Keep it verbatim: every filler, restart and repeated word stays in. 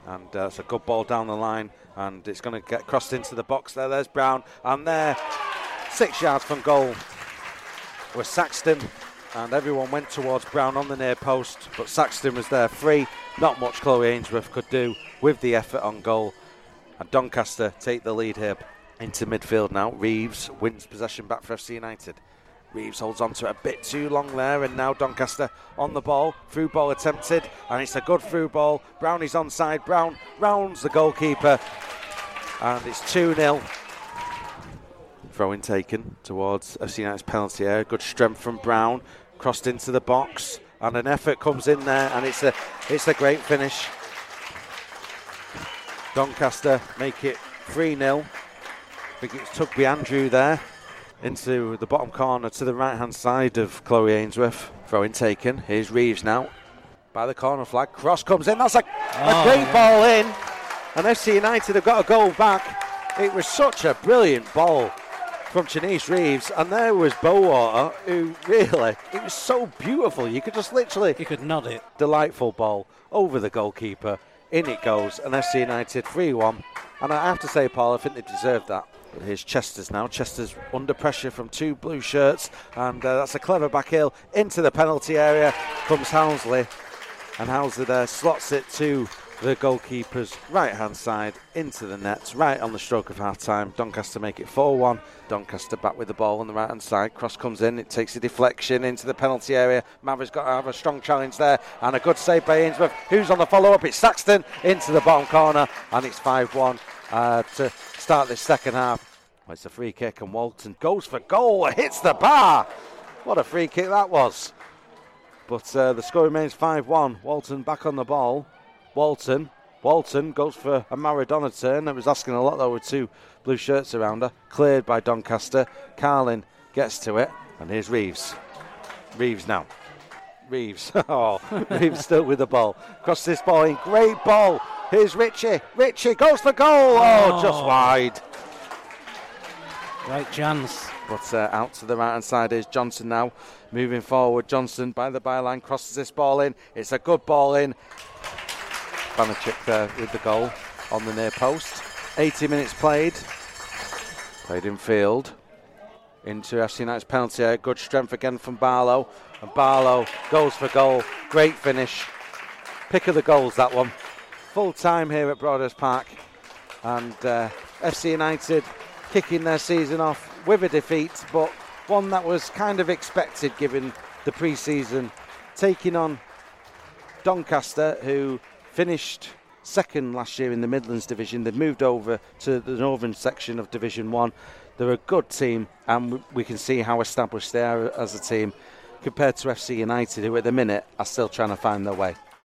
And uh, it's a good ball down the line, and it's going to get crossed into the box there. There's Brown, and there, six yards from goal, was Saxton, and everyone went towards Brown on the near post, but Saxton was there free. Not much Chloe Ainsworth could do with the effort on goal, and Doncaster take the lead here into midfield now. Reeves wins possession back for F C United. Reeves holds on to it a bit too long there, and now Doncaster on the ball. Through ball attempted, and it's a good through ball. Brown is onside. Brown rounds the goalkeeper, and it's two nil. Throw-in taken towards F C United's penalty area. Good strength from Brown, crossed into the box, and an effort comes in there, and it's a it's a great finish. Doncaster make it three nil. I think it's Tugby Andrew there into the bottom corner to the right hand side of Chloe Ainsworth. Throw-in taken. Here's Reeves now by the corner flag. Cross comes in. That's a, oh, a great yeah. ball in, and F C United have got a goal back. It was such a brilliant ball from Janice Reeves, and there was Bowater, who really, it was so beautiful. You could just literally, you could nod it. Delightful ball over the goalkeeper. In it goes, and F C United three one. And I have to say, Paul, I think they deserved that. But here's Chester's now. Chester's under pressure from two blue shirts, and uh, that's a clever back heel into the penalty area. Comes Housley, and Housley there slots it to the goalkeeper's right hand side into the net, right on the stroke of half time. Doncaster make it four one. Doncaster back with the ball on the right hand side. Cross comes in, it takes a deflection into the penalty area. Maverick's got to have a strong challenge there, and a good save by Ainsworth. Who's on the follow up? It's Saxton into the bottom corner, and it's five one uh, to start this second half. Well, it's a free kick, and Walton goes for goal, hits the bar. What a free kick that was. But uh, the score remains five one. Walton back on the ball. Walton, Walton goes for a Maradona turn. That was asking a lot though with two blue shirts around her. Cleared by Doncaster. Carlin gets to it, and here's Reeves. Reeves now. Reeves, oh, Reeves still with the ball. Cross this ball in, great ball. Here's Ritchie. Ritchie goes for goal. Oh, oh just wide. Great chance. But uh, out to the right hand side is Johnson now. Moving forward, Johnson by the byline crosses this ball in. It's a good ball in. Banachik there with the goal on the near post. eighty minutes played. Played in field. Into F C United's penalty area. Good strength again from Barlow. And Barlow goes for goal. Great finish. Pick of the goals, that one. Full time here at Broadhurst Park. And uh, F C United kicking their season off with a defeat, but one that was kind of expected given the pre-season. Taking on Doncaster, who finished second last year in the Midlands division. They've moved over to the northern section of Division one. They're a good team, and we can see how established they are as a team compared to F C United, who at the minute are still trying to find their way.